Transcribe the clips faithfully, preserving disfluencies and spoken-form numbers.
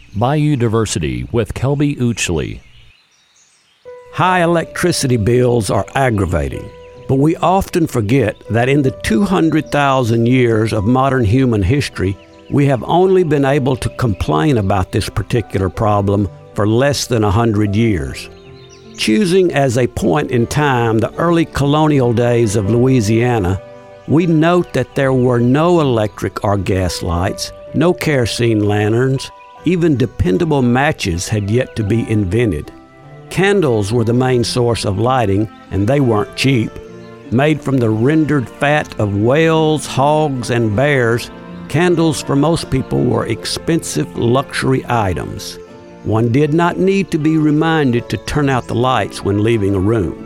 Bayou Diversity with Kelby Uchley. High electricity bills are aggravating, but we often forget that in the two hundred thousand years of modern human history, we have only been able to complain about this particular problem for less than one hundred years. Choosing as a point in time the early colonial days of Louisiana, we note that there were no electric or gas lights, no kerosene lanterns, even dependable matches had yet to be invented. Candles were the main source of lighting, and they weren't cheap. Made from the rendered fat of whales, hogs, and bears, candles for most people were expensive luxury items. One did not need to be reminded to turn out the lights when leaving a room.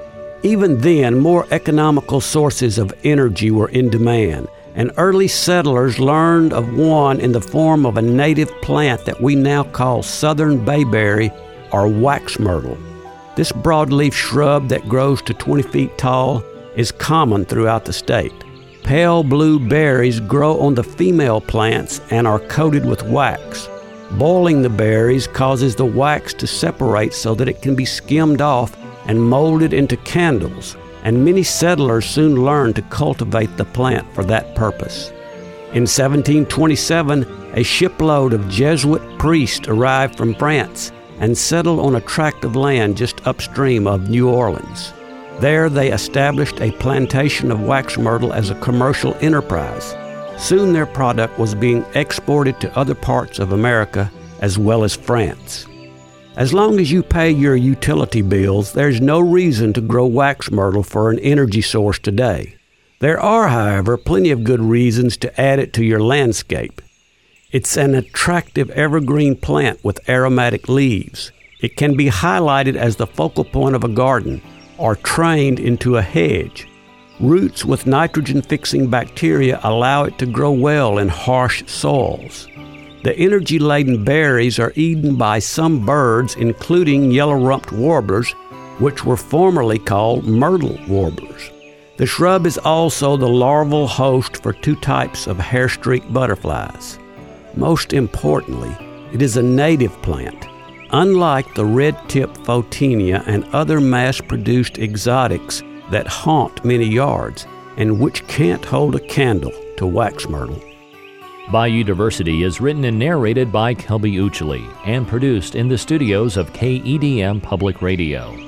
Even then, more economical sources of energy were in demand, and early settlers learned of one in the form of a native plant that we now call southern bayberry or wax myrtle. This broadleaf shrub that grows to twenty feet tall is common throughout the state. Pale blue berries grow on the female plants and are coated with wax. Boiling the berries causes the wax to separate so that it can be skimmed off and molded into candles, and many settlers soon learned to cultivate the plant for that purpose. In seventeen twenty-seven, a shipload of Jesuit priests arrived from France and settled on a tract of land just upstream of New Orleans. There they established a plantation of wax myrtle as a commercial enterprise. Soon their product was being exported to other parts of America as well as France. As long as you pay your utility bills, there's no reason to grow wax myrtle for an energy source today. There are, however, plenty of good reasons to add it to your landscape. It's an attractive evergreen plant with aromatic leaves. It can be highlighted as the focal point of a garden or trained into a hedge. Roots with nitrogen-fixing bacteria allow it to grow well in harsh soils. The energy-laden berries are eaten by some birds, including yellow-rumped warblers, which were formerly called myrtle warblers. The shrub is also the larval host for two types of hair-streaked butterflies. Most importantly, it is a native plant. Unlike the red-tip photinia and other mass-produced exotics that haunt many yards and which can't hold a candle to wax myrtle. Bayou Diversity is written and narrated by Kelby Uchley and produced in the studios of K E D M Public Radio.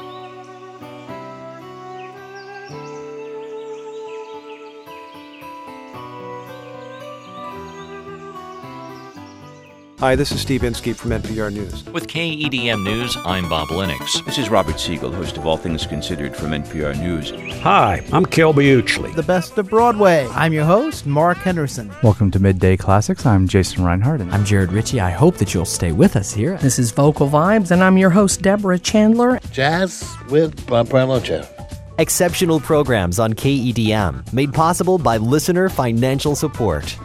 Hi, this is Steve Inskeep from N P R News. With K E D M News, I'm Bob Lennox. This is Robert Siegel, host of All Things Considered from N P R News. Hi, I'm Kelby Uchley. The best of Broadway. I'm your host, Mark Henderson. Welcome to Midday Classics. I'm Jason Reinhardt. I'm Jared Ritchie. I hope that you'll stay with us here. This is Vocal Vibes, and I'm your host, Deborah Chandler. Jazz with Bob Bralocha. Exceptional programs on K E D M, made possible by listener financial support.